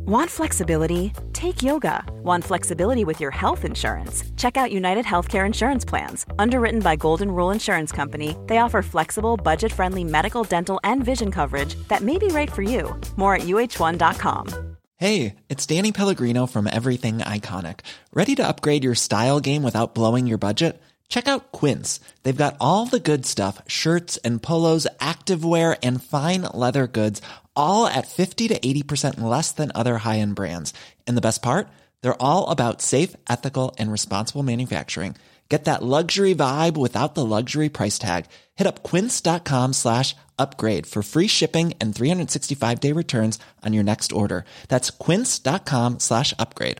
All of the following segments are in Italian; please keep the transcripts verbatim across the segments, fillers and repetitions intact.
Want flexibility? Take yoga. Want flexibility with your health insurance? Check out United Healthcare Insurance Plans. Underwritten by Golden Rule Insurance Company, they offer flexible, budget-friendly medical, dental, and vision coverage that may be right for you. More at U H one dot com. Hey, it's Danny Pellegrino from Everything Iconic. Ready to upgrade your style game without blowing your budget? Check out Quince. They've got all the good stuff, shirts and polos, activewear, and fine leather goods, all at fifty to eighty percent less than other high-end brands. And the best part? They're all about safe, ethical, and responsible manufacturing. Get that luxury vibe without the luxury price tag. Hit up quince.com slash upgrade for free shipping and three sixty-five day returns on your next order. That's quince.com slash upgrade.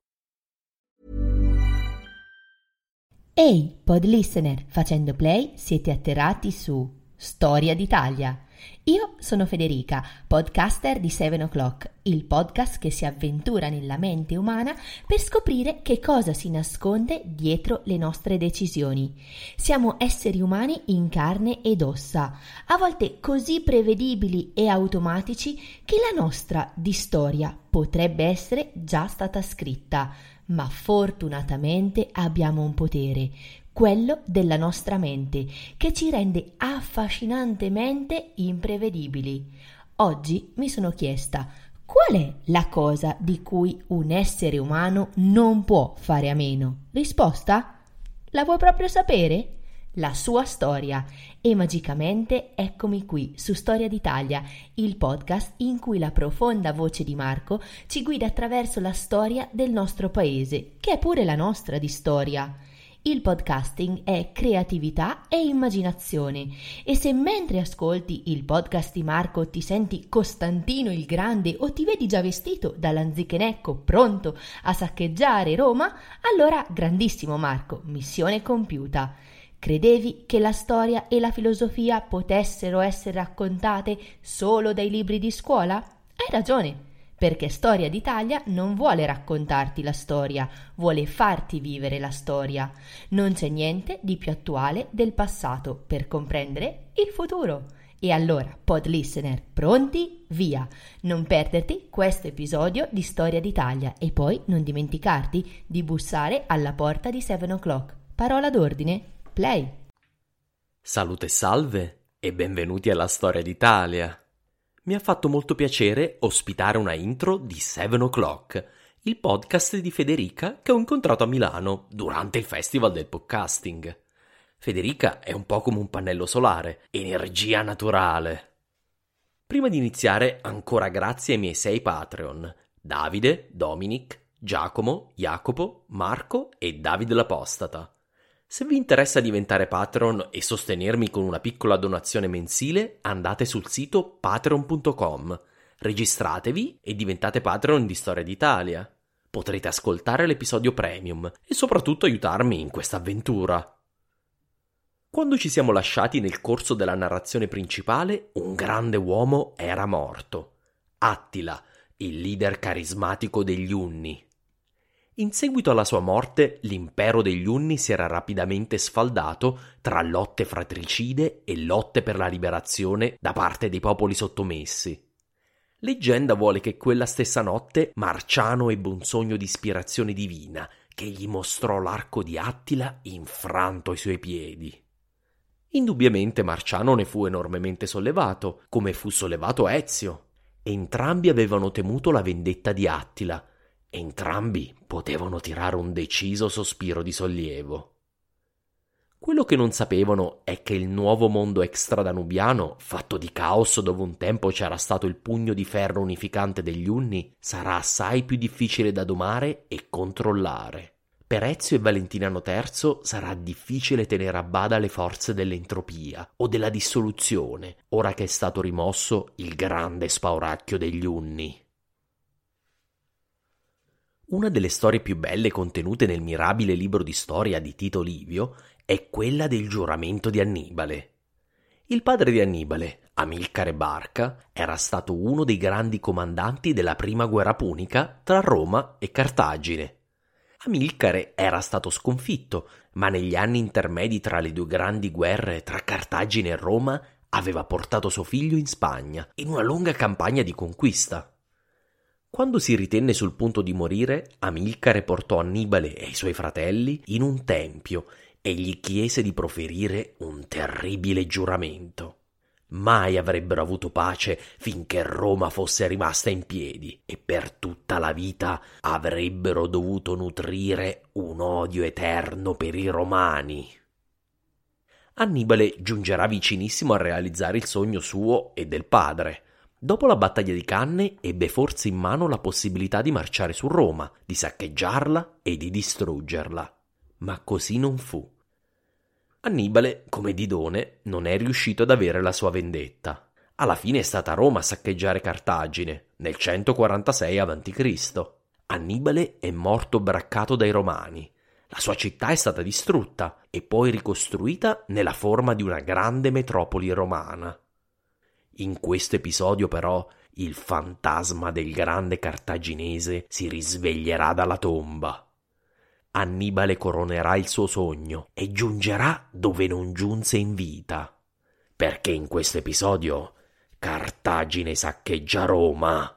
Ehi, pod listener, facendo play siete atterrati su Storia d'Italia. Io sono Federica, podcaster di Seven O'Clock, il podcast che si avventura nella mente umana per scoprire che cosa si nasconde dietro le nostre decisioni. Siamo esseri umani in carne ed ossa, a volte così prevedibili e automatici che la nostra di storia potrebbe essere già stata scritta, ma fortunatamente abbiamo un potere, quello della nostra mente, che ci rende affascinantemente imprevedibili. Oggi mi sono chiesta: qual è la cosa di cui un essere umano non può fare a meno? Risposta? La vuoi proprio sapere? La sua storia. E magicamente eccomi qui su Storia d'Italia, il podcast in cui la profonda voce di Marco ci guida attraverso la storia del nostro paese, che è pure la nostra di storia. Il podcasting è creatività e immaginazione, e se mentre ascolti il podcast di Marco ti senti Costantino il Grande o ti vedi già vestito da Lanzichenecco pronto a saccheggiare Roma, allora grandissimo Marco, missione compiuta. Credevi che la storia e la filosofia potessero essere raccontate solo dai libri di scuola? Hai ragione, perché Storia d'Italia non vuole raccontarti la storia, vuole farti vivere la storia. Non c'è niente di più attuale del passato per comprendere il futuro. E allora, pod listener, pronti? Via! Non perderti questo episodio di Storia d'Italia e poi non dimenticarti di bussare alla porta di Seven O'Clock. Parola d'ordine? Play! Salute e salve e benvenuti alla Storia d'Italia. Mi ha fatto molto piacere ospitare una intro di Seven O'Clock, il podcast di Federica che ho incontrato a Milano durante il Festival del Podcasting. Federica è un po' come un pannello solare, energia naturale. Prima di iniziare, ancora grazie ai miei sei Patreon: Davide, Dominic, Giacomo, Jacopo, Marco e Davide l'Apostata. Se vi interessa diventare Patreon e sostenermi con una piccola donazione mensile, andate sul sito patreon punto com, registratevi e diventate Patreon di Storia d'Italia. Potrete ascoltare l'episodio premium e soprattutto aiutarmi in questa avventura. Quando ci siamo lasciati nel corso della narrazione principale, un grande uomo era morto: Attila, il leader carismatico degli Unni. In seguito alla sua morte, l'impero degli Unni si era rapidamente sfaldato tra lotte fratricide e lotte per la liberazione da parte dei popoli sottomessi. Leggenda vuole che quella stessa notte Marciano ebbe un sogno di ispirazione divina che gli mostrò l'arco di Attila infranto ai suoi piedi. Indubbiamente Marciano ne fu enormemente sollevato, come fu sollevato Ezio. Entrambi avevano temuto la vendetta di Attila. Entrambi potevano tirare un deciso sospiro di sollievo. Quello che non sapevano è che il nuovo mondo extradanubiano, fatto di caos dove un tempo c'era stato il pugno di ferro unificante degli Unni, sarà assai più difficile da domare e controllare. Per Ezio e Valentiniano terzo sarà difficile tenere a bada le forze dell'entropia o della dissoluzione, ora che è stato rimosso il grande spauracchio degli Unni. Una delle storie più belle contenute nel mirabile libro di storia di Tito Livio è quella del giuramento di Annibale. Il padre di Annibale, Amilcare Barca, era stato uno dei grandi comandanti della prima guerra punica tra Roma e Cartagine. Amilcare era stato sconfitto, ma negli anni intermedi tra le due grandi guerre tra Cartagine e Roma aveva portato suo figlio in Spagna in una lunga campagna di conquista. Quando si ritenne sul punto di morire, Amilcare portò Annibale e i suoi fratelli in un tempio e gli chiese di proferire un terribile giuramento. Mai avrebbero avuto pace finché Roma fosse rimasta in piedi e per tutta la vita avrebbero dovuto nutrire un odio eterno per i Romani. Annibale giungerà vicinissimo a realizzare il sogno suo e del padre. Dopo la battaglia di Canne ebbe forse in mano la possibilità di marciare su Roma, di saccheggiarla e di distruggerla. Ma così non fu. Annibale, come Didone, non è riuscito ad avere la sua vendetta. Alla fine è stata Roma a saccheggiare Cartagine, nel centoquarantasei avanti Cristo Annibale è morto braccato dai Romani. La sua città è stata distrutta e poi ricostruita nella forma di una grande metropoli romana. In questo episodio, però, il fantasma del grande cartaginese si risveglierà dalla tomba. Annibale coronerà il suo sogno e giungerà dove non giunse in vita. Perché in questo episodio Cartagine saccheggia Roma.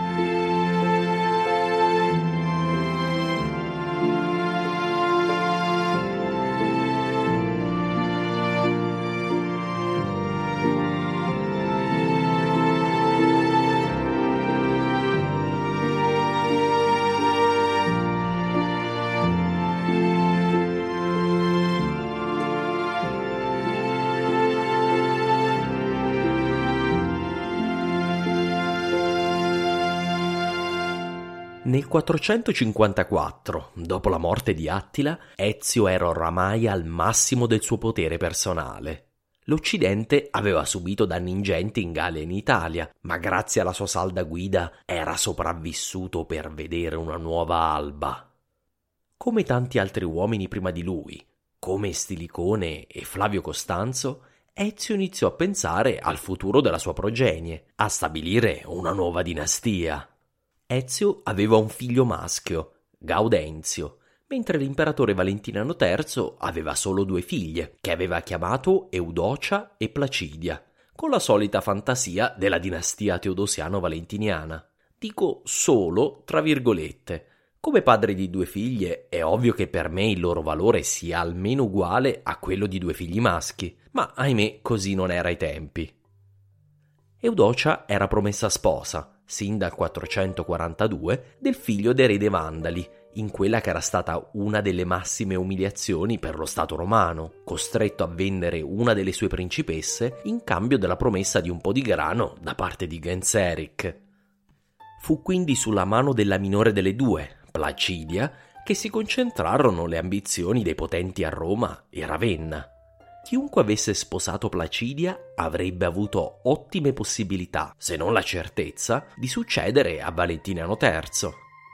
Nel quattrocentocinquantaquattro, dopo la morte di Attila, Ezio era oramai al massimo del suo potere personale. L'Occidente aveva subito danni ingenti in Gallia e in Italia, ma grazie alla sua salda guida era sopravvissuto per vedere una nuova alba. Come tanti altri uomini prima di lui, come Stilicone e Flavio Costanzo, Ezio iniziò a pensare al futuro della sua progenie, a stabilire una nuova dinastia. Ezio aveva un figlio maschio, Gaudenzio, mentre l'imperatore Valentiniano terzo aveva solo due figlie, che aveva chiamato Eudocia e Placidia, con la solita fantasia della dinastia teodosiano-valentiniana. Dico solo tra virgolette. Come padre di due figlie è ovvio che per me il loro valore sia almeno uguale a quello di due figli maschi, ma ahimè così non era ai tempi. Eudocia era promessa sposa, sin dal quattrocentoquarantadue, del figlio d'Ere dei Vandali, in quella che era stata una delle massime umiliazioni per lo Stato romano, costretto a vendere una delle sue principesse in cambio della promessa di un po' di grano da parte di Genseric. Fu quindi sulla mano della minore delle due, Placidia, che si concentrarono le ambizioni dei potenti a Roma e Ravenna. Chiunque avesse sposato Placidia avrebbe avuto ottime possibilità, se non la certezza, di succedere a Valentiniano terzo.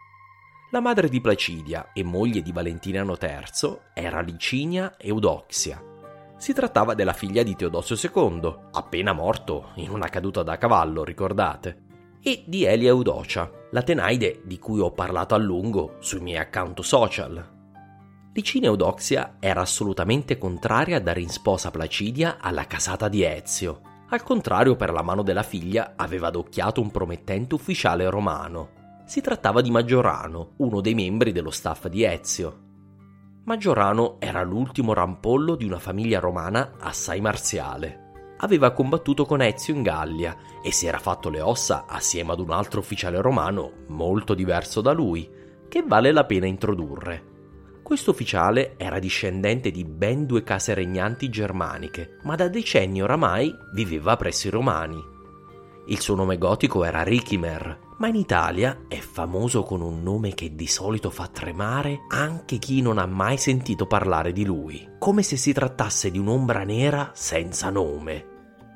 La madre di Placidia e moglie di Valentiniano terzo era Licinia Eudoxia. Si trattava della figlia di Teodosio secondo, appena morto in una caduta da cavallo, ricordate, e di Elia Eudocia, la Tenaide di cui ho parlato a lungo sui miei account social. Licinia Eudoxia era assolutamente contraria a dare in sposa Placidia alla casata di Ezio. Al contrario, per la mano della figlia aveva adocchiato un promettente ufficiale romano. Si trattava di Maggiorano, uno dei membri dello staff di Ezio. Maggiorano era l'ultimo rampollo di una famiglia romana assai marziale. Aveva combattuto con Ezio in Gallia e si era fatto le ossa assieme ad un altro ufficiale romano molto diverso da lui, che vale la pena introdurre. Questo ufficiale era discendente di ben due case regnanti germaniche, ma da decenni oramai viveva presso i Romani. Il suo nome gotico era Ricimer, ma in Italia è famoso con un nome che di solito fa tremare anche chi non ha mai sentito parlare di lui, come se si trattasse di un'ombra nera senza nome: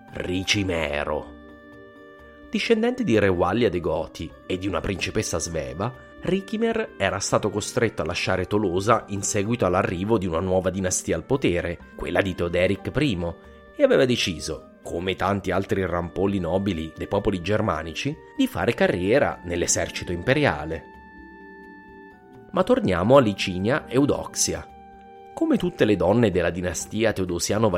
Ricimero. Discendente di re Wallia dei Goti e di una principessa sveva, Ricimer era stato costretto a lasciare Tolosa in seguito all'arrivo di una nuova dinastia al potere, quella di Teoderic primo, e aveva deciso, come tanti altri rampolli nobili dei popoli germanici, di fare carriera nell'esercito imperiale. Ma torniamo a Licinia Eudoxia. Come tutte le donne della dinastia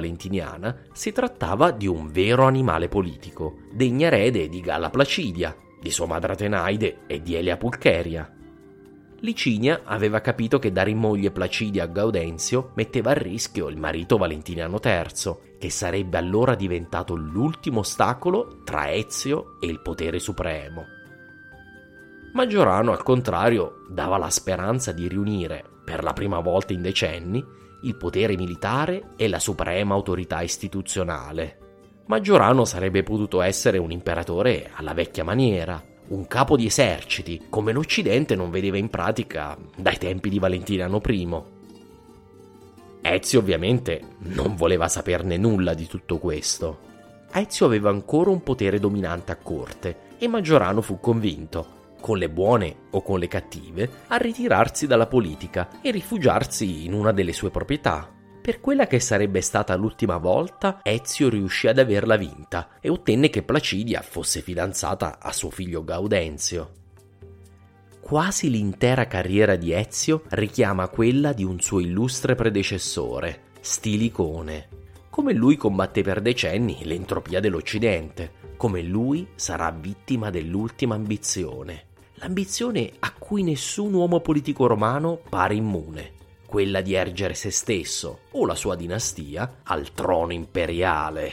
teodosiano-valentiniana, si trattava di un vero animale politico, degna erede di Galla Placidia, di sua madre Atenaide e di Elia Pulcheria. Licinia aveva capito che dare in moglie Placidia a Gaudenzio metteva a rischio il marito Valentiniano terzo, che sarebbe allora diventato l'ultimo ostacolo tra Ezio e il potere supremo. Maggiorano, al contrario, dava la speranza di riunire, per la prima volta in decenni, il potere militare e la suprema autorità istituzionale. Maggiorano sarebbe potuto essere un imperatore alla vecchia maniera, un capo di eserciti, come l'Occidente non vedeva in pratica dai tempi di Valentiniano primo. Ezio ovviamente non voleva saperne nulla di tutto questo. Ezio aveva ancora un potere dominante a corte e Maggiorano fu convinto, con le buone o con le cattive, a ritirarsi dalla politica e rifugiarsi in una delle sue proprietà. Per quella che sarebbe stata l'ultima volta, Ezio riuscì ad averla vinta e ottenne che Placidia fosse fidanzata a suo figlio Gaudenzio. Quasi l'intera carriera di Ezio richiama quella di un suo illustre predecessore, Stilicone. Come lui combatté per decenni l'entropia dell'Occidente, come lui sarà vittima dell'ultima ambizione. L'ambizione a cui nessun uomo politico romano pare immune, quella di ergere se stesso o la sua dinastia al trono imperiale.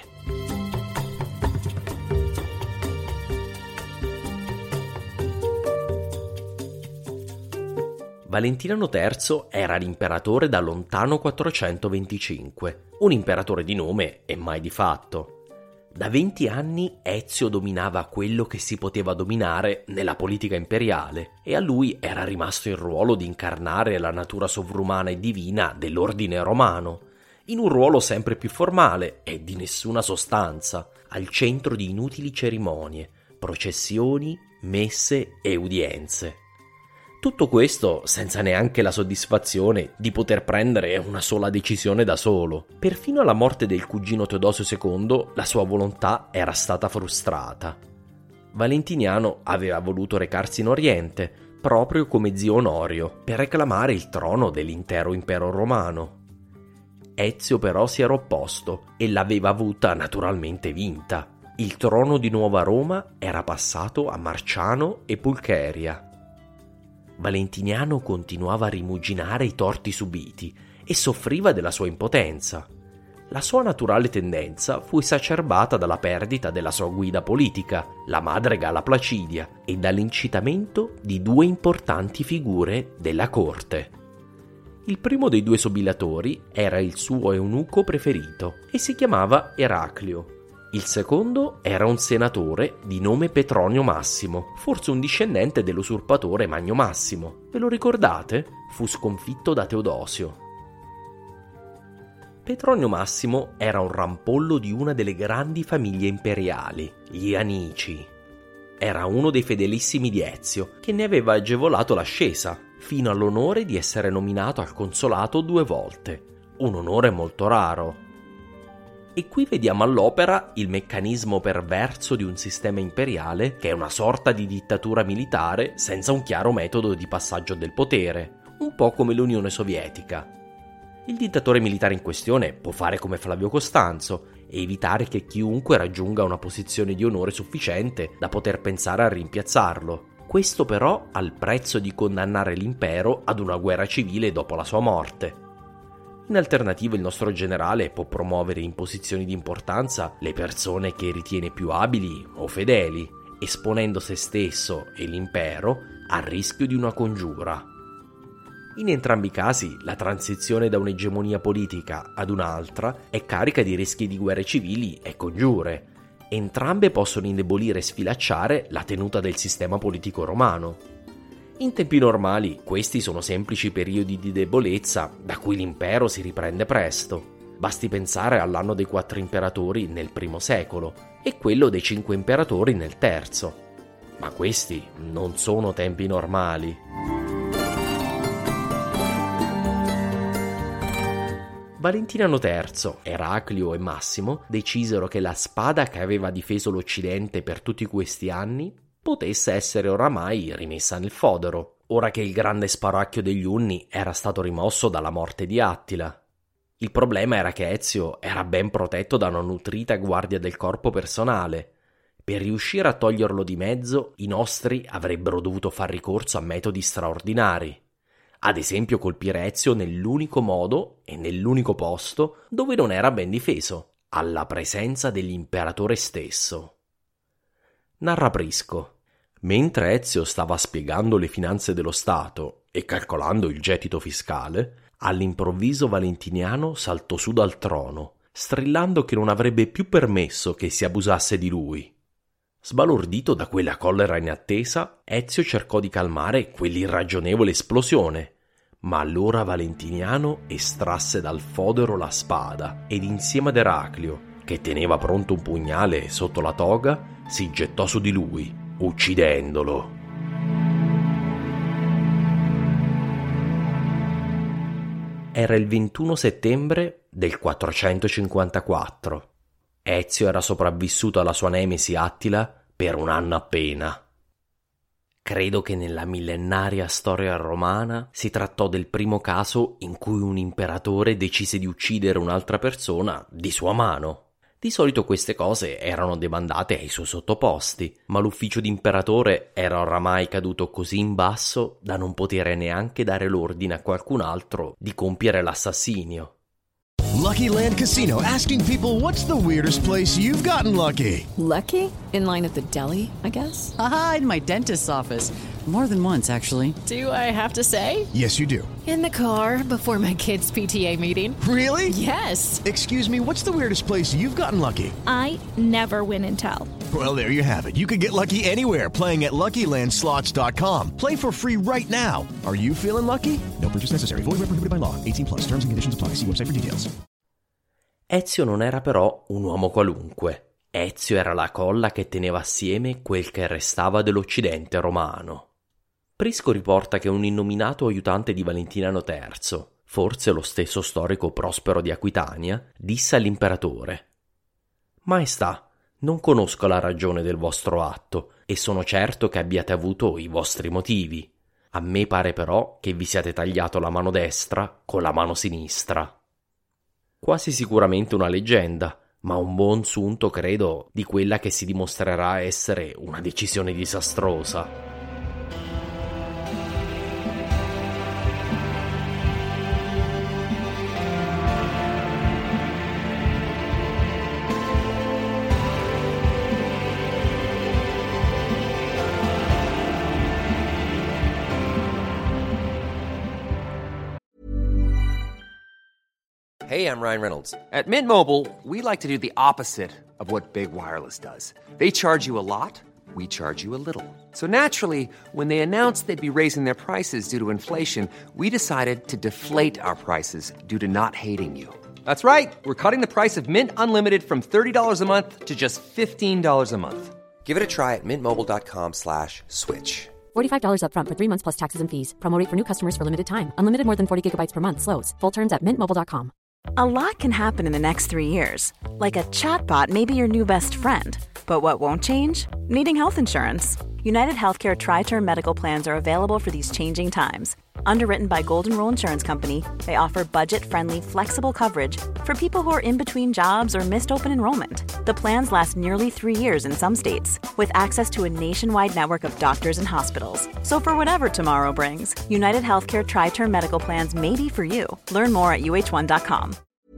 Valentiniano terzo era l'imperatore da lontano quattrocentoventicinque, un imperatore di nome e mai di fatto. Da venti anni Ezio dominava quello che si poteva dominare nella politica imperiale e a lui era rimasto il ruolo di incarnare la natura sovrumana e divina dell'ordine romano, in un ruolo sempre più formale e di nessuna sostanza, al centro di inutili cerimonie, processioni, messe e udienze. Tutto questo senza neanche la soddisfazione di poter prendere una sola decisione da solo. Perfino alla morte del cugino Teodosio secondo la sua volontà era stata frustrata. Valentiniano aveva voluto recarsi in Oriente, proprio come zio Onorio, per reclamare il trono dell'intero impero romano. Ezio però si era opposto e l'aveva avuta naturalmente vinta. Il trono di Nuova Roma era passato a Marciano e Pulcheria. Valentiniano continuava a rimuginare i torti subiti e soffriva della sua impotenza. La sua naturale tendenza fu esacerbata dalla perdita della sua guida politica, la madre Galla Placidia, e dall'incitamento di due importanti figure della corte. Il primo dei due sobillatori era il suo eunuco preferito e si chiamava Eraclio. Il secondo era un senatore di nome Petronio Massimo, forse un discendente dell'usurpatore Magno Massimo. Ve lo ricordate? Fu sconfitto da Teodosio. Petronio Massimo era un rampollo di una delle grandi famiglie imperiali, gli Anici. Era uno dei fedelissimi di Ezio, che ne aveva agevolato l'ascesa, fino all'onore di essere nominato al consolato due volte, un onore molto raro. E qui vediamo all'opera il meccanismo perverso di un sistema imperiale che è una sorta di dittatura militare senza un chiaro metodo di passaggio del potere, un po' come l'Unione Sovietica. Il dittatore militare in questione può fare come Flavio Costanzo e evitare che chiunque raggiunga una posizione di onore sufficiente da poter pensare a rimpiazzarlo. Questo però al prezzo di condannare l'impero ad una guerra civile dopo la sua morte. In alternativa il nostro generale può promuovere in posizioni di importanza le persone che ritiene più abili o fedeli, esponendo se stesso e l'impero al rischio di una congiura. In entrambi i casi la transizione da un'egemonia politica ad un'altra è carica di rischi di guerre civili e congiure. Entrambe possono indebolire e sfilacciare la tenuta del sistema politico romano. In tempi normali questi sono semplici periodi di debolezza da cui l'impero si riprende presto. Basti pensare all'anno dei quattro imperatori nel primo secolo e quello dei cinque imperatori nel terzo. Ma questi non sono tempi normali. Valentiniano terzo, Eraclio e Massimo decisero che la spada che aveva difeso l'Occidente per tutti questi anni potesse essere oramai rimessa nel fodero, ora che il grande sparacchio degli Unni era stato rimosso dalla morte di Attila. Il problema era che Ezio era ben protetto da una nutrita guardia del corpo personale. Per riuscire a toglierlo di mezzo, i nostri avrebbero dovuto far ricorso a metodi straordinari. Ad esempio colpire Ezio nell'unico modo e nell'unico posto dove non era ben difeso, alla presenza dell'imperatore stesso. Narra Prisco. Mentre Ezio stava spiegando le finanze dello Stato e calcolando il gettito fiscale, all'improvviso Valentiniano saltò su dal trono, strillando che non avrebbe più permesso che si abusasse di lui. Sbalordito da quella collera inattesa, Ezio cercò di calmare quell'irragionevole esplosione, ma allora Valentiniano estrasse dal fodero la spada ed insieme ad Eraclio, che teneva pronto un pugnale sotto la toga, si gettò su di lui, uccidendolo. Era il ventuno settembre del quattrocentocinquantaquattro. Ezio era sopravvissuto alla sua nemesi Attila per un anno appena. Credo che nella millenaria storia romana si trattò del primo caso in cui un imperatore decise di uccidere un'altra persona di sua mano. Di solito queste cose erano demandate ai suoi sottoposti, ma l'ufficio di imperatore era oramai caduto così in basso da non poter neanche dare l'ordine a qualcun altro di compiere l'assassinio. Lucky Land Casino, asking people, what's the weirdest place you've gotten lucky? Lucky? In line at the deli, I guess? Aha, in my dentist's office. More than once, actually. Do I have to say? Yes, you do. In the car before my kids' P T A meeting. Really? Yes. Excuse me, what's the weirdest place you've gotten lucky? I never win and tell. Well, there you have it. You can get lucky anywhere, playing at Lucky Land Slots dot com. Play for free right now. Are you feeling lucky? No purchase necessary. Void where prohibited by law. eighteen plus. Terms and conditions apply. See website for details. Ezio non era però un uomo qualunque. Ezio era la colla che teneva assieme quel che restava dell'Occidente romano. Prisco riporta che un innominato aiutante di Valentiniano terzo, forse lo stesso storico Prospero di Aquitania, disse all'imperatore: «Maestà, non conosco la ragione del vostro atto e sono certo che abbiate avuto i vostri motivi. A me pare però che vi siate tagliato la mano destra con la mano sinistra». Quasi sicuramente una leggenda, ma un buon sunto, credo, di quella che si dimostrerà essere una decisione disastrosa. Hey, I'm Ryan Reynolds. At Mint Mobile, we like to do the opposite of what Big Wireless does. They charge you a lot, we charge you a little. So naturally, when they announced they'd be raising their prices due to inflation, we decided to deflate our prices due to not hating you. That's right. We're cutting the price of Mint Unlimited from thirty dollars a month to just fifteen dollars a month. Give it a try at mintmobile.com slash switch. forty-five dollars up front for three months plus taxes and fees. Promo rate for new customers for limited time. Unlimited more than forty gigabytes per month slows. Full terms at mint mobile dot com. A lot can happen in the next three years. Like a chatbot may be your new best friend. But what won't change? Needing health insurance. United Healthcare Tri-Term Medical Plans are available for these changing times. Underwritten by Golden Rule Insurance Company, they offer budget-friendly, flexible coverage for people who are in between jobs or missed open enrollment. The plans last nearly three years in some states, with access to a nationwide network of doctors and hospitals. So for whatever tomorrow brings, United Healthcare Tri-Term Medical Plans may be for you. Learn more at U H one dot com.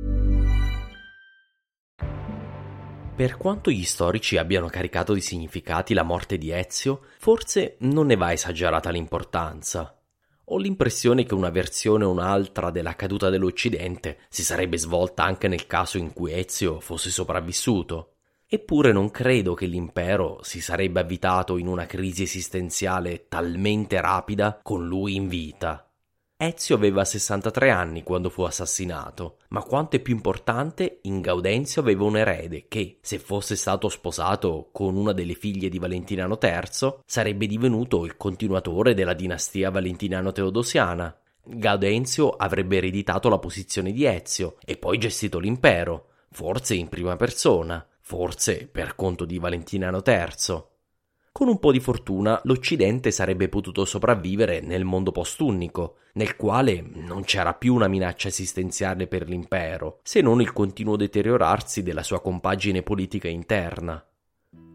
Per quanto gli storici abbiano caricato di significati la morte di Ezio, forse non ne va esagerata l'importanza. Ho l'impressione che una versione o un'altra della caduta dell'Occidente si sarebbe svolta anche nel caso in cui Ezio fosse sopravvissuto. Eppure non credo che l'impero si sarebbe avvitato in una crisi esistenziale talmente rapida con lui in vita. Ezio aveva sessantatré anni quando fu assassinato, ma quanto è più importante, in Gaudenzio aveva un erede che, se fosse stato sposato con una delle figlie di Valentiniano terzo, sarebbe divenuto il continuatore della dinastia Valentiniano-Teodosiana. Gaudenzio avrebbe ereditato la posizione di Ezio e poi gestito l'impero, forse in prima persona, forse per conto di Valentiniano terzo. Con un po' di fortuna l'Occidente sarebbe potuto sopravvivere nel mondo postunico, nel quale non c'era più una minaccia esistenziale per l'impero, se non il continuo deteriorarsi della sua compagine politica interna.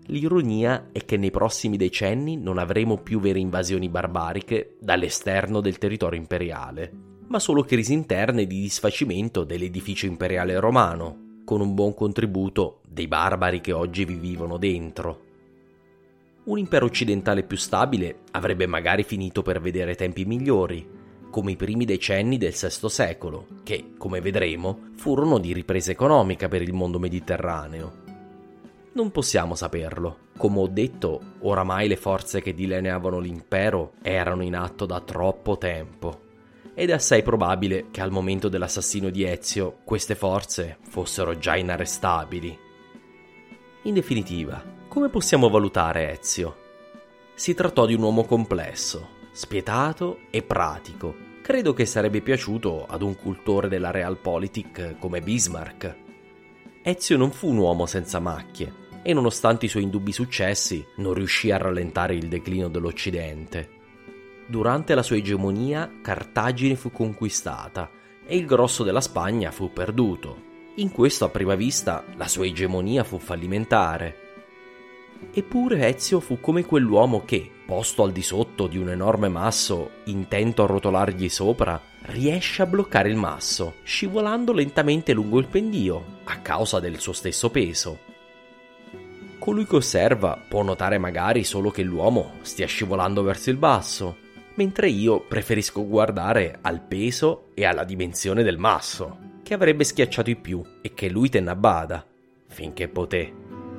L'ironia è che nei prossimi decenni non avremo più vere invasioni barbariche dall'esterno del territorio imperiale, ma solo crisi interne di disfacimento dell'edificio imperiale romano, con un buon contributo dei barbari che oggi vi vivono dentro. Un impero occidentale più stabile avrebbe magari finito per vedere tempi migliori, come i primi decenni del sesto secolo, che, come vedremo, furono di ripresa economica per il mondo mediterraneo. Non possiamo saperlo. Come ho detto, oramai le forze che delineavano l'impero erano in atto da troppo tempo, ed è assai probabile che al momento dell'assassinio di Ezio queste forze fossero già inarrestabili. In definitiva, come possiamo valutare Ezio? Si trattò di un uomo complesso, spietato e pratico. Credo che sarebbe piaciuto ad un cultore della realpolitik come Bismarck. Ezio non fu un uomo senza macchie e nonostante i suoi indubbi successi non riuscì a rallentare il declino dell'Occidente. Durante la sua egemonia Cartagine fu conquistata e il grosso della Spagna fu perduto. In questo a prima vista la sua egemonia fu fallimentare. Eppure Ezio fu come quell'uomo che, posto al di sotto di un enorme masso, intento a rotolargli sopra, riesce a bloccare il masso, scivolando lentamente lungo il pendio, a causa del suo stesso peso. Colui che osserva può notare magari solo che l'uomo stia scivolando verso il basso, mentre io preferisco guardare al peso e alla dimensione del masso, che avrebbe schiacciato i più e che lui tenne a bada, finché poté.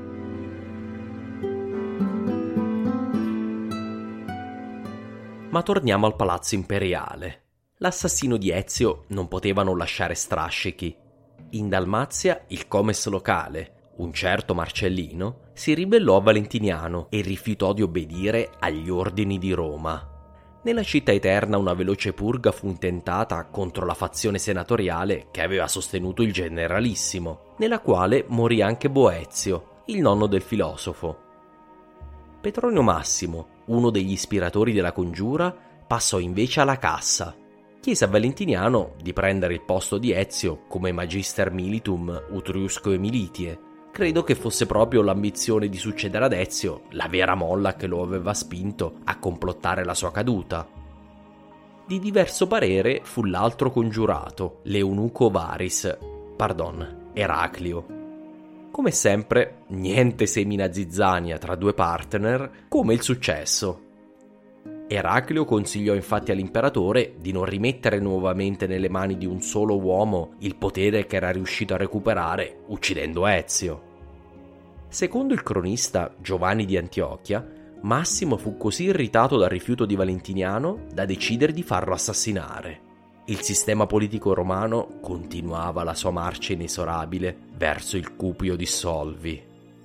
Ma torniamo al palazzo imperiale. L'assassino di Ezio non poteva non lasciare strascichi. In Dalmazia il comes locale, un certo Marcellino, si ribellò a Valentiniano e rifiutò di obbedire agli ordini di Roma. Nella città eterna una veloce purga fu intentata contro la fazione senatoriale che aveva sostenuto il generalissimo, nella quale morì anche Boezio, il nonno del filosofo. Petronio Massimo, uno degli ispiratori della congiura, passò invece alla cassa. Chiese a Valentiniano di prendere il posto di Ezio come magister militum utriusque militie. Credo che fosse proprio l'ambizione di succedere ad Ezio la vera molla che lo aveva spinto a complottare la sua caduta. Di diverso parere fu l'altro congiurato, l'eunuco Varis, pardon, Eraclio. Come sempre, niente semina zizzania tra due partner, come il successo. Eraclio consigliò infatti all'imperatore di non rimettere nuovamente nelle mani di un solo uomo il potere che era riuscito a recuperare uccidendo Ezio. Secondo il cronista Giovanni di Antiochia, Massimo fu così irritato dal rifiuto di Valentiniano da decidere di farlo assassinare. Il sistema politico romano continuava la sua marcia inesorabile verso il cupio di Solvi.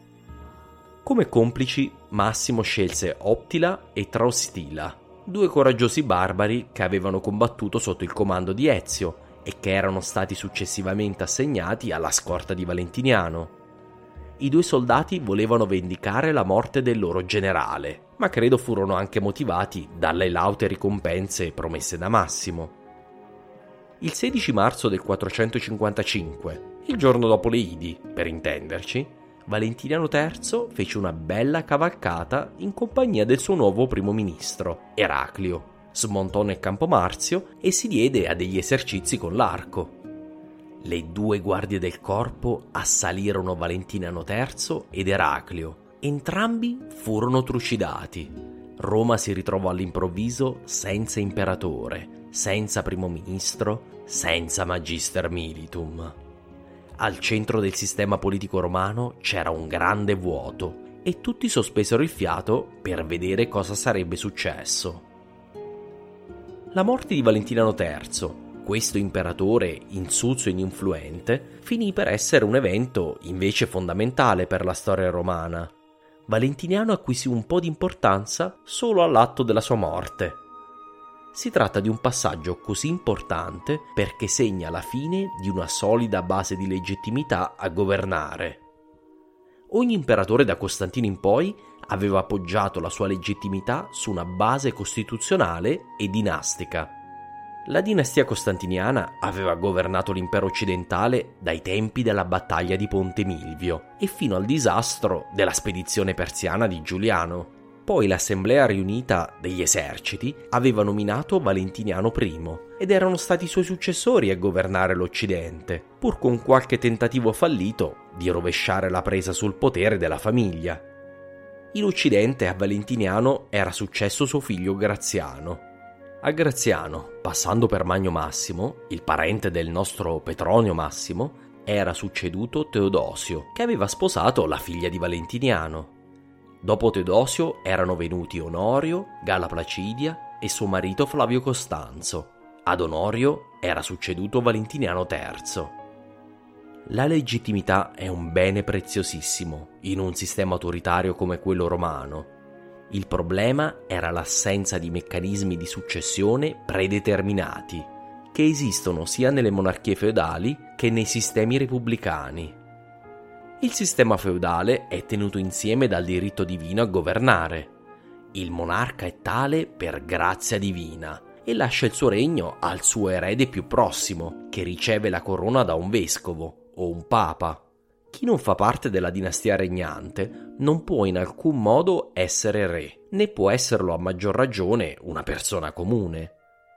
Come complici, Massimo scelse Optila e Traustila, due coraggiosi barbari che avevano combattuto sotto il comando di Ezio e che erano stati successivamente assegnati alla scorta di Valentiniano. I due soldati volevano vendicare la morte del loro generale, ma credo furono anche motivati dalle laute ricompense promesse da Massimo. Il sedici marzo del quattrocentocinquantacinque, il giorno dopo le Idi, per intenderci, Valentiniano terzo fece una bella cavalcata in compagnia del suo nuovo primo ministro, Eraclio, smontò nel Campo Marzio e si diede a degli esercizi con l'arco. Le due guardie del corpo assalirono Valentiniano terzo ed Eraclio. Entrambi furono trucidati. Roma si ritrovò all'improvviso senza imperatore, senza primo ministro, senza magister militum. Al centro del sistema politico romano c'era un grande vuoto e tutti sospesero il fiato per vedere cosa sarebbe successo. La morte di Valentiniano terzo, questo imperatore insulso ed influente, finì per essere un evento invece fondamentale per la storia romana. Valentiniano acquisì un po' di importanza solo all'atto della sua morte. Si tratta di un passaggio così importante perché segna la fine di una solida base di legittimità a governare. Ogni imperatore da Costantino in poi aveva appoggiato la sua legittimità su una base costituzionale e dinastica. La dinastia costantiniana aveva governato l'impero occidentale dai tempi della battaglia di Ponte Milvio e fino al disastro della spedizione persiana di Giuliano. Poi l'assemblea riunita degli eserciti aveva nominato Valentiniano I ed erano stati i suoi successori a governare l'Occidente, pur con qualche tentativo fallito di rovesciare la presa sul potere della famiglia. In Occidente a Valentiniano era successo suo figlio Graziano. A Graziano, passando per Magno Massimo, il parente del nostro Petronio Massimo, era succeduto Teodosio, che aveva sposato la figlia di Valentiniano. Dopo Teodosio erano venuti Onorio, Galla Placidia e suo marito Flavio Costanzo. Ad Onorio era succeduto Valentiniano terzo. La legittimità è un bene preziosissimo in un sistema autoritario come quello romano. Il problema era l'assenza di meccanismi di successione predeterminati, che esistono sia nelle monarchie feudali che nei sistemi repubblicani. Il sistema feudale è tenuto insieme dal diritto divino a governare. Il monarca è tale per grazia divina e lascia il suo regno al suo erede più prossimo, che riceve la corona da un vescovo o un papa. Chi non fa parte della dinastia regnante non può in alcun modo essere re, né può esserlo a maggior ragione una persona comune.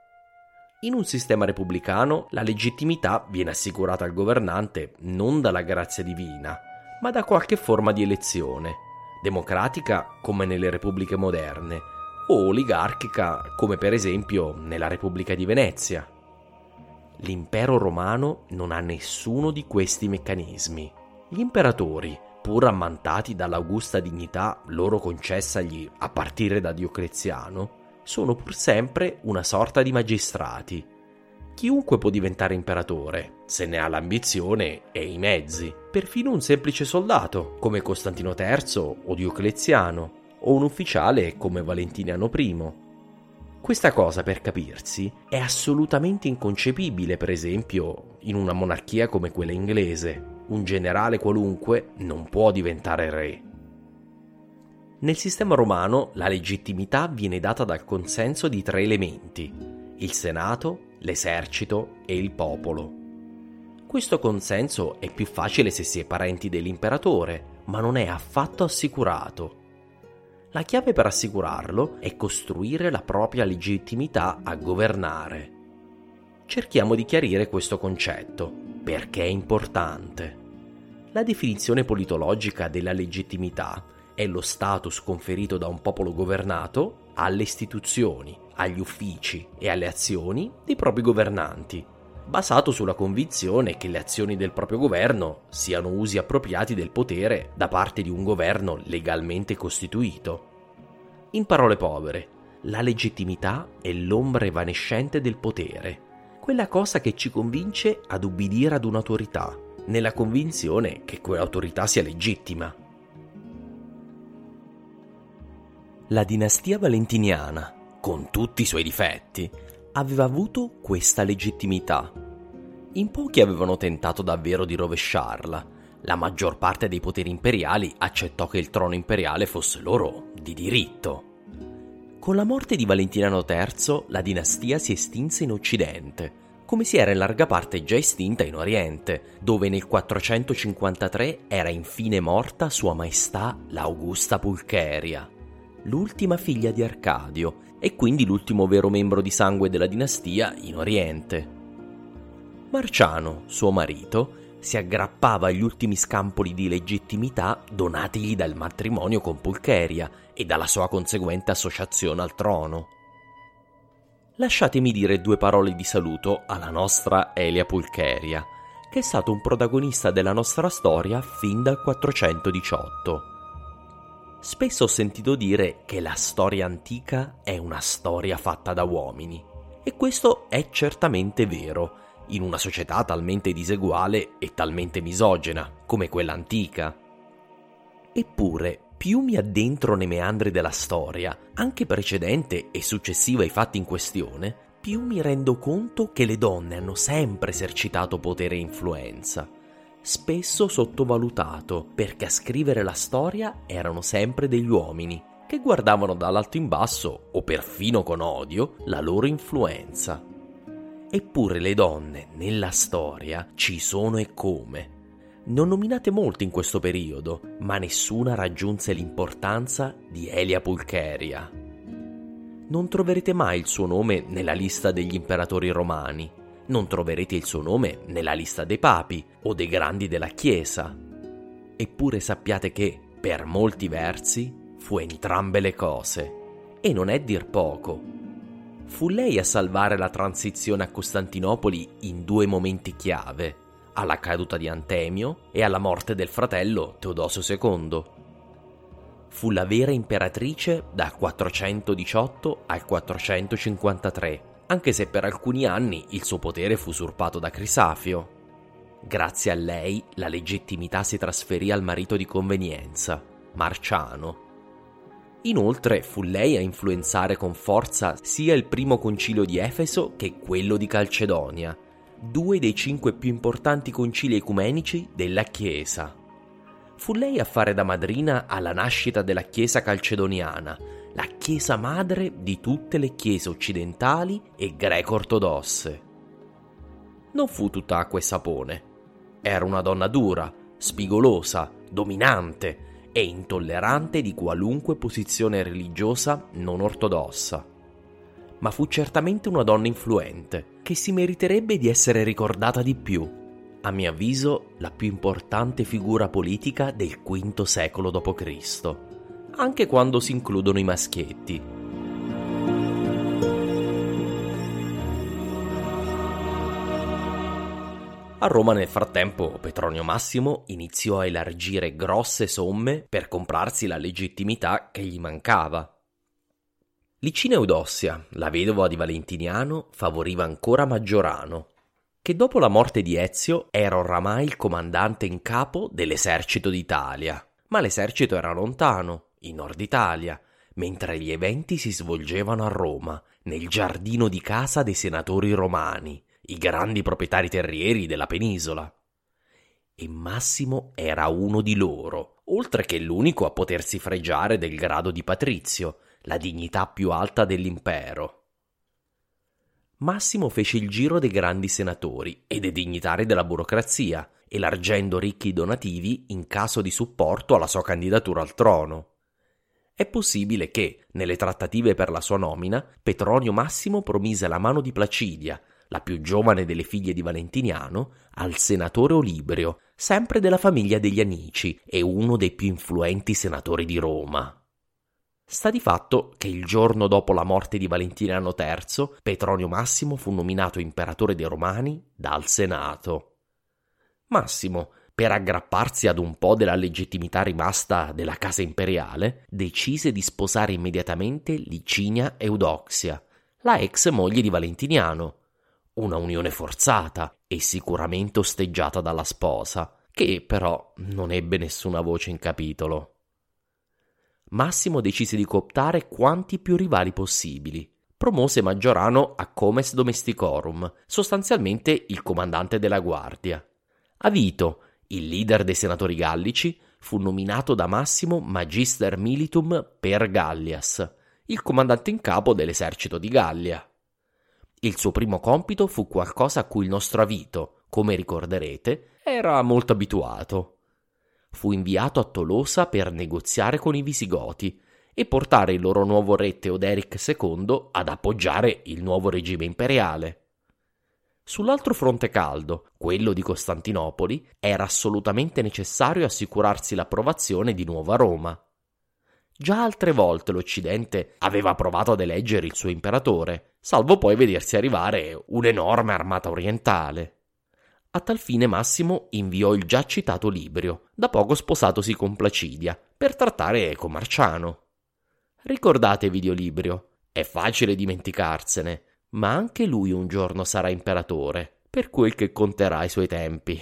In un sistema repubblicano la legittimità viene assicurata al governante non dalla grazia divina, ma da qualche forma di elezione, democratica come nelle repubbliche moderne, o oligarchica come per esempio nella Repubblica di Venezia. L'impero romano non ha nessuno di questi meccanismi. Gli imperatori, pur ammantati dall'augusta dignità loro concessagli a partire da Diocleziano, sono pur sempre una sorta di magistrati. Chiunque può diventare imperatore, se ne ha l'ambizione e i mezzi, perfino un semplice soldato come Costantino terzo o Diocleziano, o un ufficiale come Valentiniano I. Questa cosa, per capirsi, è assolutamente inconcepibile, per esempio, in una monarchia come quella inglese. Un generale qualunque non può diventare re. Nel sistema romano la legittimità viene data dal consenso di tre elementi: il Senato, l'esercito e il popolo. Questo consenso è più facile se si è parenti dell'imperatore, ma non è affatto assicurato. La chiave per assicurarlo è costruire la propria legittimità a governare. Cerchiamo di chiarire questo concetto, perché è importante. La definizione politologica della legittimità è lo status conferito da un popolo governato alle istituzioni, agli uffici e alle azioni dei propri governanti, basato sulla convinzione che le azioni del proprio governo siano usi appropriati del potere da parte di un governo legalmente costituito. In parole povere, la legittimità è l'ombra evanescente del potere, quella cosa che ci convince ad ubbidire ad un'autorità, nella convinzione che quell'autorità sia legittima. La dinastia valentiniana, con tutti i suoi difetti, aveva avuto questa legittimità. In pochi avevano tentato davvero di rovesciarla. La maggior parte dei poteri imperiali accettò che il trono imperiale fosse loro di diritto. Con la morte di Valentiniano terzo, la dinastia si estinse in Occidente, come si era in larga parte già estinta in Oriente, dove nel quattrocentocinquantatré era infine morta Sua Maestà l'Augusta Pulcheria, l'ultima figlia di Arcadio e quindi l'ultimo vero membro di sangue della dinastia in Oriente. Marciano, suo marito, si aggrappava agli ultimi scampoli di legittimità donatigli dal matrimonio con Pulcheria e dalla sua conseguente associazione al trono. Lasciatemi dire due parole di saluto alla nostra Elia Pulcheria, che è stato un protagonista della nostra storia fin dal quattrocentodiciotto. Spesso ho sentito dire che la storia antica è una storia fatta da uomini, e questo è certamente vero, in una società talmente diseguale e talmente misogena come quella antica. Eppure, più mi addentro nei meandri della storia, anche precedente e successiva ai fatti in questione, più mi rendo conto che le donne hanno sempre esercitato potere e influenza, spesso sottovalutato, perché a scrivere la storia erano sempre degli uomini, che guardavano dall'alto in basso, o perfino con odio, la loro influenza. Eppure le donne nella storia ci sono e come. Non nominate molte in questo periodo, ma nessuna raggiunse l'importanza di Aelia Pulcheria. Non troverete mai il suo nome nella lista degli imperatori romani, non troverete il suo nome nella lista dei papi o dei grandi della Chiesa. Eppure sappiate che, per molti versi, fu entrambe le cose. E non è dir poco. Fu lei a salvare la transizione a Costantinopoli in due momenti chiave, alla caduta di Antemio e alla morte del fratello Teodosio secondo. Fu la vera imperatrice dal quattrocentodiciotto al quattrocentocinquantatré, anche se per alcuni anni il suo potere fu usurpato da Crisafio. Grazie a lei la legittimità si trasferì al marito di convenienza, Marciano. Inoltre fu lei a influenzare con forza sia il primo concilio di Efeso che quello di Calcedonia, due dei cinque più importanti concili ecumenici della Chiesa. Fu lei a fare da madrina alla nascita della Chiesa calcedoniana, la chiesa madre di tutte le chiese occidentali e greco-ortodosse. Non fu tutta acqua e sapone. Era una donna dura, spigolosa, dominante e intollerante di qualunque posizione religiosa non ortodossa. Ma fu certamente una donna influente, che si meriterebbe di essere ricordata di più. A mio avviso, la più importante figura politica del quinto secolo dopo Cristo, anche quando si includono i maschietti. A Roma nel frattempo Petronio Massimo iniziò a elargire grosse somme per comprarsi la legittimità che gli mancava. Licina Eudossia, la vedova di Valentiniano, favoriva ancora Maggiorano, che dopo la morte di Ezio era oramai il comandante in capo dell'esercito d'Italia, ma l'esercito era lontano, in Nord Italia, mentre gli eventi si svolgevano a Roma, nel giardino di casa dei senatori romani, i grandi proprietari terrieri della penisola. E Massimo era uno di loro, oltre che l'unico a potersi fregiare del grado di patrizio, la dignità più alta dell'impero. Massimo fece il giro dei grandi senatori e dei dignitari della burocrazia, elargendo ricchi donativi in caso di supporto alla sua candidatura al trono. È possibile che, nelle trattative per la sua nomina, Petronio Massimo promise la mano di Placidia, la più giovane delle figlie di Valentiniano, al senatore Olibrio, sempre della famiglia degli Anici e uno dei più influenti senatori di Roma. Sta di fatto che il giorno dopo la morte di Valentiniano terzo, Petronio Massimo fu nominato imperatore dei Romani dal Senato. Massimo, per aggrapparsi ad un po' della legittimità rimasta della casa imperiale, decise di sposare immediatamente Licinia Eudoxia, la ex moglie di Valentiniano. Una unione forzata e sicuramente osteggiata dalla sposa, che però non ebbe nessuna voce in capitolo. Massimo decise di cooptare quanti più rivali possibili. Promose Maggiorano a comes domesticorum, sostanzialmente il comandante della guardia. Avito, il leader dei senatori gallici, fu nominato da Massimo magister militum per Gallias, il comandante in capo dell'esercito di Gallia. Il suo primo compito fu qualcosa a cui il nostro Avito, come ricorderete, era molto abituato. Fu inviato a Tolosa per negoziare con i Visigoti e portare il loro nuovo re Teoderic secondo ad appoggiare il nuovo regime imperiale. Sull'altro fronte caldo, quello di Costantinopoli, era assolutamente necessario assicurarsi l'approvazione di nuovo a Roma. Già altre volte l'Occidente aveva provato ad eleggere il suo imperatore, salvo poi vedersi arrivare un'enorme armata orientale. A tal fine Massimo inviò il già citato Librio, da poco sposatosi con Placidia, per trattare con Marciano. Ricordatevi di Olibrio, è facile dimenticarsene, ma anche lui un giorno sarà imperatore, per quel che conterà ai suoi tempi.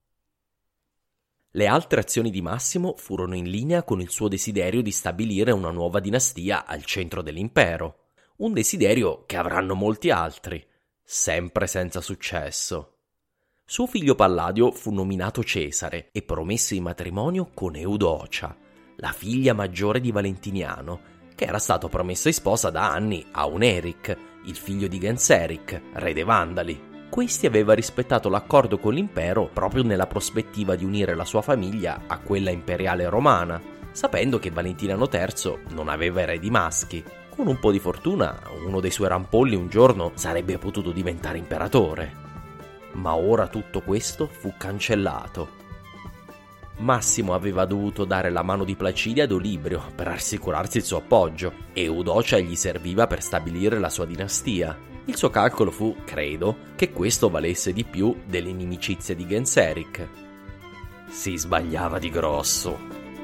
Le altre azioni di Massimo furono in linea con il suo desiderio di stabilire una nuova dinastia al centro dell'impero, un desiderio che avranno molti altri, sempre senza successo. Suo figlio Palladio fu nominato Cesare e promesso in matrimonio con Eudocia, la figlia maggiore di Valentiniano, che era stato promesso in sposa da anni a un Eric, il figlio di Genseric, re dei Vandali. Questi aveva rispettato l'accordo con l'impero proprio nella prospettiva di unire la sua famiglia a quella imperiale romana, sapendo che Valentiniano terzo non aveva eredi maschi. Con un po' di fortuna, uno dei suoi rampolli un giorno sarebbe potuto diventare imperatore. Ma ora tutto questo fu cancellato. Massimo aveva dovuto dare la mano di Placidia ad Olibrio per assicurarsi il suo appoggio, e Eudocia gli serviva per stabilire la sua dinastia. Il suo calcolo fu, credo, che questo valesse di più dell'inimicizia di Genseric. Si sbagliava di grosso.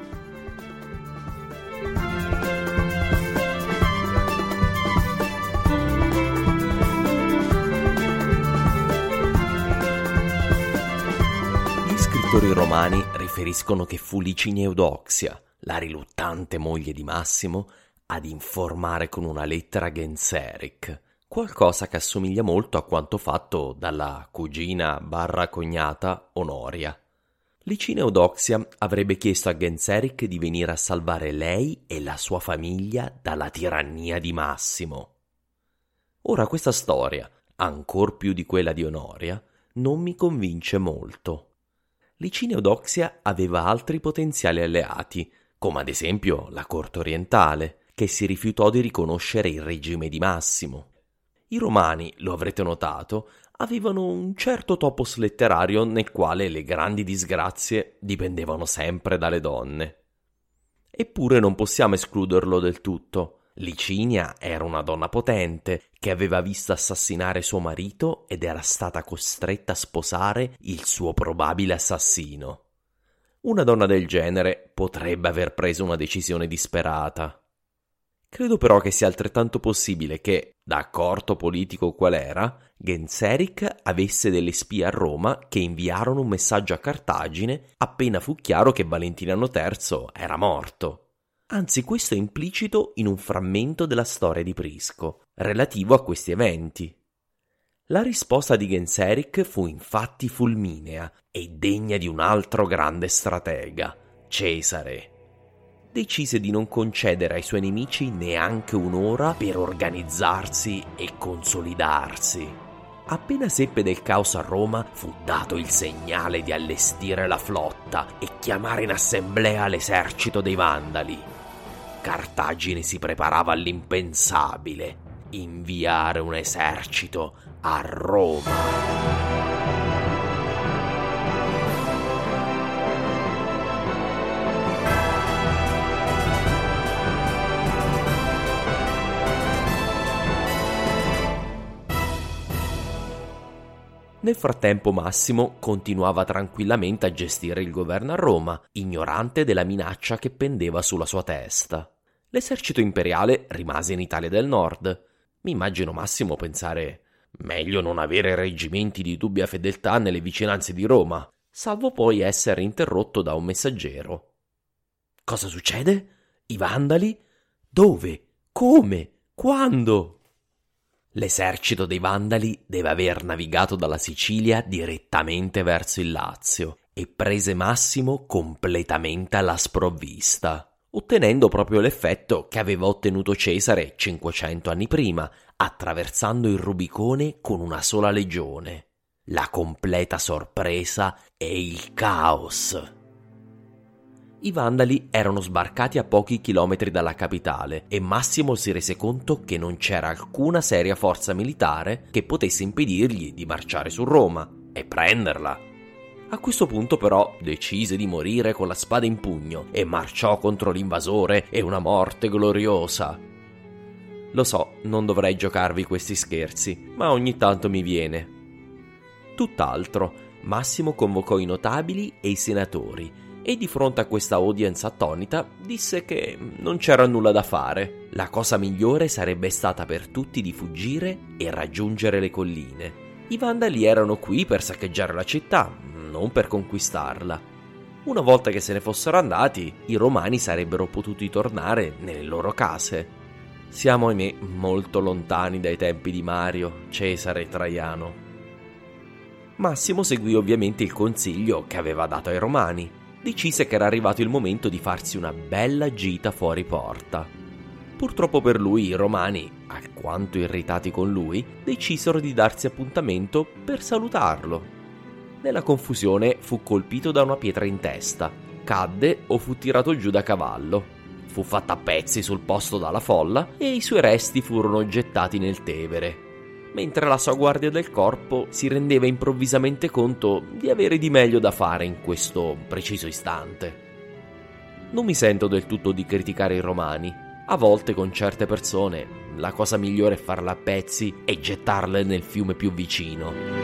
Gli scrittori romani riferiscono che fu Licinia Eudoxia, la riluttante moglie di Massimo, ad informare con una lettera Genseric, qualcosa che assomiglia molto a quanto fatto dalla cugina barra cognata Onoria. Licinia Eudoxia avrebbe chiesto a Genseric di venire a salvare lei e la sua famiglia dalla tirannia di Massimo. Ora questa storia, ancor più di quella di Onoria, non mi convince molto. Licinia Eudoxia aveva altri potenziali alleati, come ad esempio la corte orientale, che si rifiutò di riconoscere il regime di Massimo. I romani, lo avrete notato, avevano un certo topos letterario nel quale le grandi disgrazie dipendevano sempre dalle donne. Eppure non possiamo escluderlo del tutto. Licinia era una donna potente che aveva visto assassinare suo marito ed era stata costretta a sposare il suo probabile assassino. Una donna del genere potrebbe aver preso una decisione disperata. Credo però che sia altrettanto possibile che, da accordo politico qual era, Genseric avesse delle spie a Roma che inviarono un messaggio a Cartagine appena fu chiaro che Valentiniano terzo era morto. Anzi, questo è implicito in un frammento della storia di Prisco, relativo a questi eventi. La risposta di Genseric fu infatti fulminea e degna di un altro grande stratega, Cesare. Decise di non concedere ai suoi nemici neanche un'ora per organizzarsi e consolidarsi. Appena seppe del caos a Roma, fu dato il segnale di allestire la flotta e chiamare in assemblea l'esercito dei Vandali. Cartagine si preparava all'impensabile: inviare un esercito a Roma. Nel frattempo Massimo continuava tranquillamente a gestire il governo a Roma, ignorante della minaccia che pendeva sulla sua testa. L'esercito imperiale rimase in Italia del Nord. Mi immagino Massimo pensare: meglio non avere reggimenti di dubbia fedeltà nelle vicinanze di Roma, salvo poi essere interrotto da un messaggero. Cosa succede? I Vandali? Dove? Come? Quando? L'esercito dei Vandali deve aver navigato dalla Sicilia direttamente verso il Lazio e prese Massimo completamente alla sprovvista, ottenendo proprio l'effetto che aveva ottenuto Cesare cinquecento anni prima, attraversando il Rubicone con una sola legione. La completa sorpresa e il caos. I Vandali erano sbarcati a pochi chilometri dalla capitale e Massimo si rese conto che non c'era alcuna seria forza militare che potesse impedirgli di marciare su Roma e prenderla. A questo punto però decise di morire con la spada in pugno e marciò contro l'invasore e una morte gloriosa. Lo so, non dovrei giocarvi questi scherzi, ma ogni tanto mi viene. Tutt'altro, Massimo convocò i notabili e i senatori e di fronte a questa audience attonita disse che non c'era nulla da fare. La cosa migliore sarebbe stata per tutti di fuggire e raggiungere le colline. I Vandali erano qui per saccheggiare la città, non per conquistarla. Una volta che se ne fossero andati, i Romani sarebbero potuti tornare nelle loro case. Siamo, ahimè, molto lontani dai tempi di Mario, Cesare e Traiano. Massimo seguì ovviamente il consiglio che aveva dato ai Romani. Decise che era arrivato il momento di farsi una bella gita fuori porta. Purtroppo per lui i romani, alquanto irritati con lui, decisero di darsi appuntamento per salutarlo. Nella confusione fu colpito da una pietra in testa, cadde o fu tirato giù da cavallo. Fu fatta a pezzi sul posto dalla folla e i suoi resti furono gettati nel Tevere, mentre la sua guardia del corpo si rendeva improvvisamente conto di avere di meglio da fare in questo preciso istante. Non mi sento del tutto di criticare i romani. A volte con certe persone la cosa migliore è farla a pezzi e gettarle nel fiume più vicino.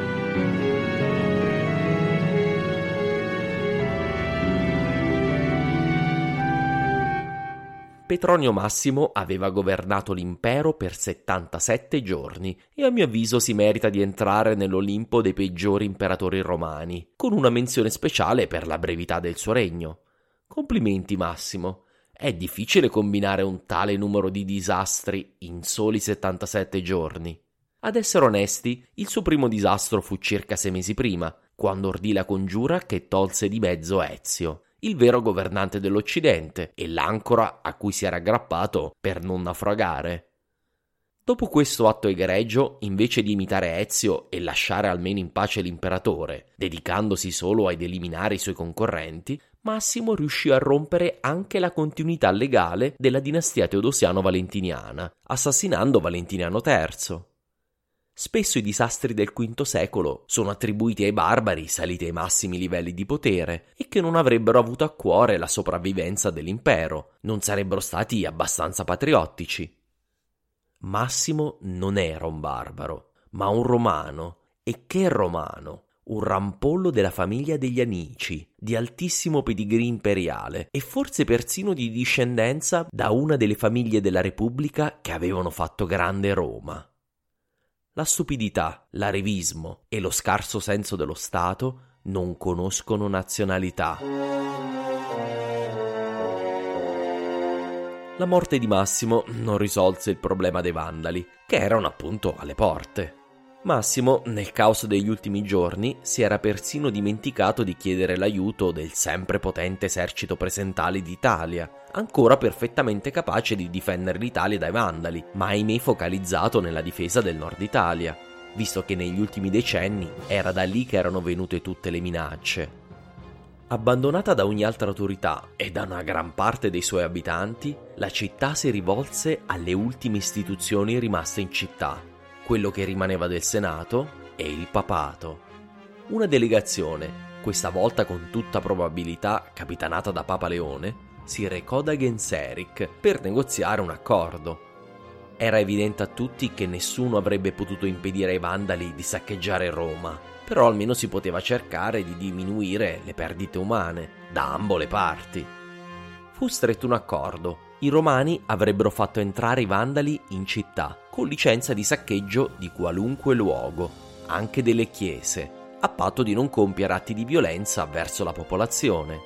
Petronio Massimo aveva governato l'impero per settantasette giorni e a mio avviso si merita di entrare nell'Olimpo dei peggiori imperatori romani, con una menzione speciale per la brevità del suo regno. Complimenti Massimo, è difficile combinare un tale numero di disastri in soli settantasette giorni. Ad essere onesti, il suo primo disastro fu circa sei mesi prima, quando ordì la congiura che tolse di mezzo Ezio, il vero governante dell'Occidente e l'ancora a cui si era aggrappato per non naufragare. Dopo questo atto egregio, invece di imitare Ezio e lasciare almeno in pace l'imperatore, dedicandosi solo ad eliminare i suoi concorrenti, Massimo riuscì a rompere anche la continuità legale della dinastia teodosiano-valentiniana, assassinando Valentiniano terzo. Spesso i disastri del quinto secolo sono attribuiti ai barbari saliti ai massimi livelli di potere e che non avrebbero avuto a cuore la sopravvivenza dell'impero, non sarebbero stati abbastanza patriottici. Massimo non era un barbaro, ma un romano. E che romano! Un rampollo della famiglia degli Anici, di altissimo pedigree imperiale e forse persino di discendenza da una delle famiglie della Repubblica che avevano fatto grande Roma. La stupidità, l'arevismo e lo scarso senso dello Stato non conoscono nazionalità. La morte di Massimo non risolse il problema dei Vandali, che erano appunto alle porte. Massimo, nel caos degli ultimi giorni, si era persino dimenticato di chiedere l'aiuto del sempre potente esercito presentale d'Italia, ancora perfettamente capace di difendere l'Italia dai Vandali, ma ahimè focalizzato nella difesa del nord Italia, visto che negli ultimi decenni era da lì che erano venute tutte le minacce. Abbandonata da ogni altra autorità e da una gran parte dei suoi abitanti, la città si rivolse alle ultime istituzioni rimaste in città, quello che rimaneva del Senato e il papato. Una delegazione, questa volta con tutta probabilità capitanata da Papa Leone, si recò da Genseric per negoziare un accordo. Era evidente a tutti che nessuno avrebbe potuto impedire ai Vandali di saccheggiare Roma, però almeno si poteva cercare di diminuire le perdite umane da ambo le parti. Fu stretto un accordo. I Romani avrebbero fatto entrare i Vandali in città con licenza di saccheggio di qualunque luogo, anche delle chiese, a patto di non compiere atti di violenza verso la popolazione.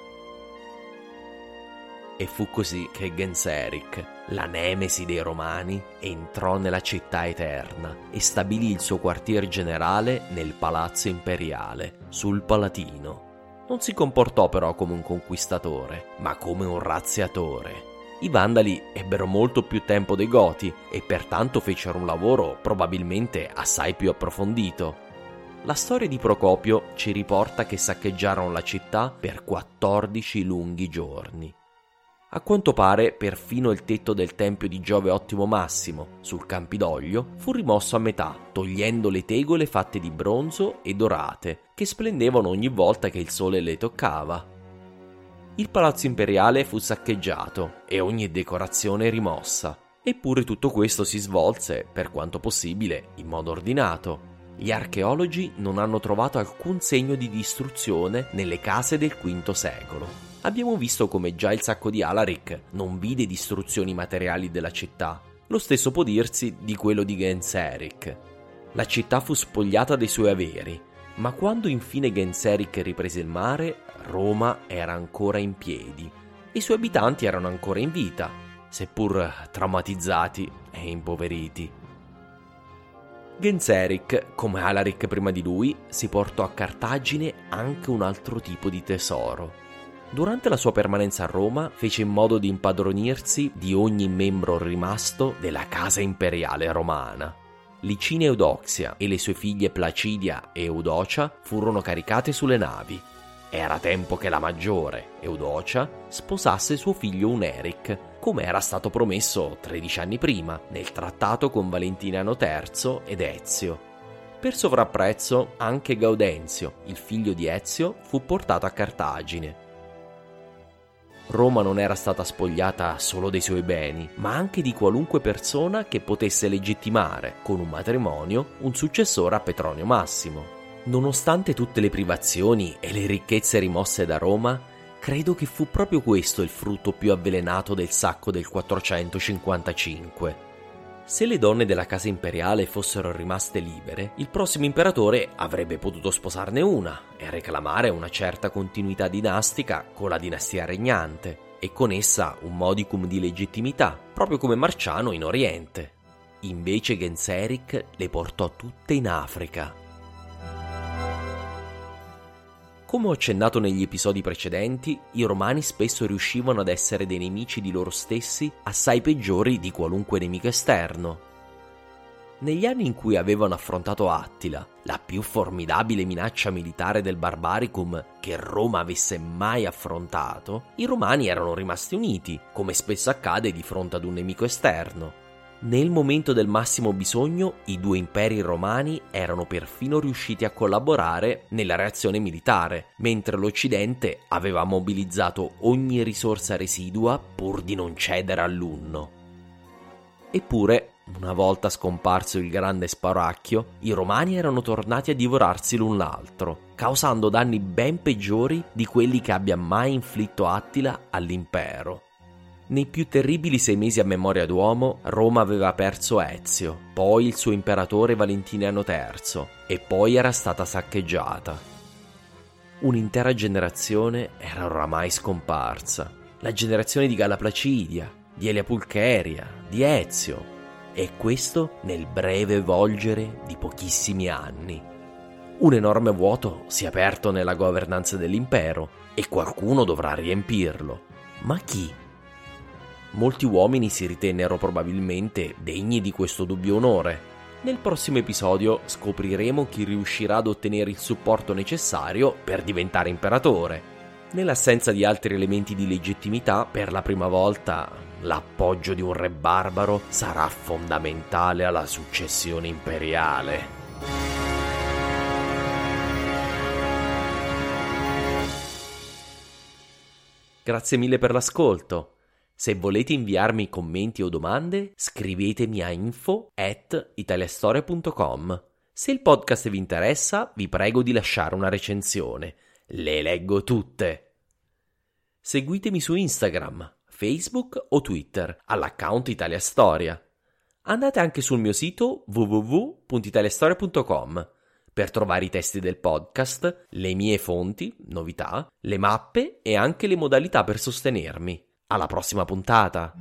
E fu così che Genseric, la nemesi dei Romani, entrò nella città eterna e stabilì il suo quartier generale nel Palazzo Imperiale, sul Palatino. Non si comportò però come un conquistatore, ma come un razziatore. I Vandali ebbero molto più tempo dei Goti e pertanto fecero un lavoro probabilmente assai più approfondito. La storia di Procopio ci riporta che saccheggiarono la città per quattordici lunghi giorni. A quanto pare perfino il tetto del tempio di Giove Ottimo Massimo, sul Campidoglio, fu rimosso a metà, togliendo le tegole fatte di bronzo e dorate, che splendevano ogni volta che il sole le toccava. Il palazzo imperiale fu saccheggiato e ogni decorazione rimossa. Eppure tutto questo si svolse, per quanto possibile, in modo ordinato. Gli archeologi non hanno trovato alcun segno di distruzione nelle case del quinto secolo. Abbiamo visto come già il sacco di Alaric non vide distruzioni materiali della città. Lo stesso può dirsi di quello di Genseric. La città fu spogliata dei suoi averi, ma quando infine Genseric riprese il mare, Roma era ancora in piedi e i suoi abitanti erano ancora in vita, seppur traumatizzati e impoveriti. Genseric, come Alaric prima di lui, si portò a Cartagine anche un altro tipo di tesoro: Durante la sua permanenza a Roma fece in modo di impadronirsi di ogni membro rimasto della casa imperiale romana. Licina Eudoxia e le sue figlie Placidia e Eudocia furono caricate sulle navi. Era tempo che la maggiore, Eudocia, sposasse suo figlio Uneric, come era stato promesso tredici anni prima nel trattato con Valentiniano terzo ed Ezio. Per sovrapprezzo anche Gaudenzio, il figlio di Ezio, fu portato a Cartagine. Roma non era stata spogliata solo dei suoi beni, ma anche di qualunque persona che potesse legittimare, con un matrimonio, un successore a Petronio Massimo. Nonostante tutte le privazioni e le ricchezze rimosse da Roma, credo che fu proprio questo il frutto più avvelenato del sacco del quattrocentocinquantacinque. Se le donne della casa imperiale fossero rimaste libere, il prossimo imperatore avrebbe potuto sposarne una e reclamare una certa continuità dinastica con la dinastia regnante e con essa un modicum di legittimità, proprio come Marciano in Oriente. Invece Genseric le portò tutte in Africa. Come ho accennato negli episodi precedenti, i romani spesso riuscivano ad essere dei nemici di loro stessi assai peggiori di qualunque nemico esterno. Negli anni in cui avevano affrontato Attila, la più formidabile minaccia militare del Barbaricum che Roma avesse mai affrontato, i romani erano rimasti uniti, come spesso accade di fronte ad un nemico esterno. Nel momento del massimo bisogno, i due imperi romani erano perfino riusciti a collaborare nella reazione militare, mentre l'Occidente aveva mobilizzato ogni risorsa residua pur di non cedere all'Unno. Eppure, una volta scomparso il grande spauracchio, i romani erano tornati a divorarsi l'un l'altro, causando danni ben peggiori di quelli che abbia mai inflitto Attila all'impero. Nei più terribili sei mesi a memoria d'uomo, Roma aveva perso Ezio, poi il suo imperatore Valentiniano terzo, e poi era stata saccheggiata. Un'intera generazione era oramai scomparsa. La generazione di Galla Placidia, di Elia Pulcheria, di Ezio, e questo nel breve volgere di pochissimi anni. Un enorme vuoto si è aperto nella governanza dell'impero e qualcuno dovrà riempirlo. Ma chi? Molti uomini si ritennero probabilmente degni di questo dubbio onore. Nel prossimo episodio scopriremo chi riuscirà ad ottenere il supporto necessario per diventare imperatore. Nell'assenza di altri elementi di legittimità, per la prima volta l'appoggio di un re barbaro sarà fondamentale alla successione imperiale. Grazie mille per l'ascolto. Se volete inviarmi commenti o domande, scrivetemi a info at italiastoria punto com. Se il podcast vi interessa, vi prego di lasciare una recensione. Le leggo tutte. Seguitemi su Instagram, Facebook o Twitter all'account Italia Storia. Andate anche sul mio sito w w w punto italiastoria punto com per trovare i testi del podcast, le mie fonti, novità, le mappe e anche le modalità per sostenermi. Alla prossima puntata!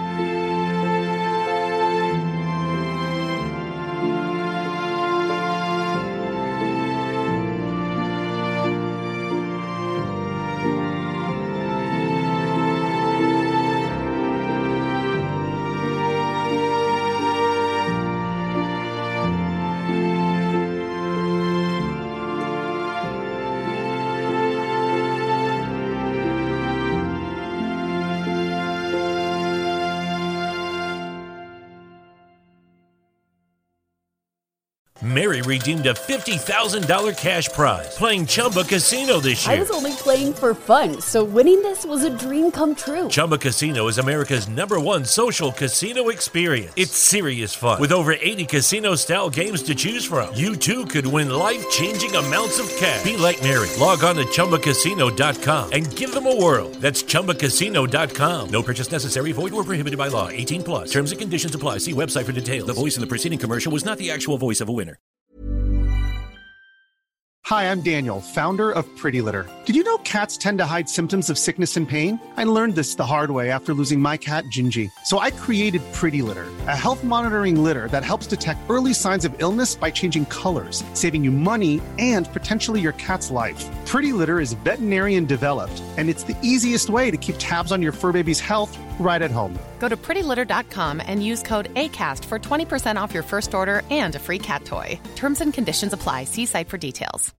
Mary redeemed a fifty thousand dollars cash prize playing Chumba Casino this year. I was only playing for fun, so winning this was a dream come true. Chumba Casino is America's number one social casino experience. It's serious fun. With over eighty casino-style games to choose from, you too could win life-changing amounts of cash. Be like Mary. Log on to chumba casino dot com and give them a whirl. That's chumba casino dot com. No purchase necessary. Void or prohibited by law. eighteen plus. Terms and conditions apply. See website for details. The voice in the preceding commercial was not the actual voice of a winner. Hi, I'm Daniel, founder of Pretty Litter. Did you know cats tend to hide symptoms of sickness and pain? I learned this the hard way after losing my cat, Gingy. So I created Pretty Litter, a health monitoring litter that helps detect early signs of illness by changing colors, saving you money and potentially your cat's life. Pretty Litter is veterinarian developed, and it's the easiest way to keep tabs on your fur baby's health right at home. Go to pretty litter dot com and use code ACAST for twenty percent off your first order and a free cat toy. Terms and conditions apply. See site for details.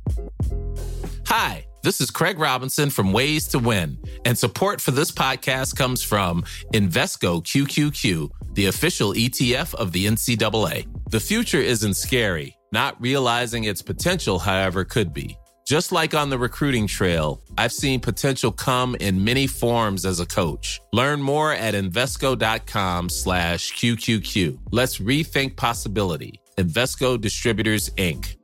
Hi, this is Craig Robinson from Ways to Win, and support for this podcast comes from Invesco Q Q Q, the official E T F of the N C double A. The future isn't scary. Not realizing its potential, however, could be. Just like on the recruiting trail, I've seen potential come in many forms as a coach. Learn more at Invesco.com slash QQQ. Let's rethink possibility. Invesco Distributors, Incorporated.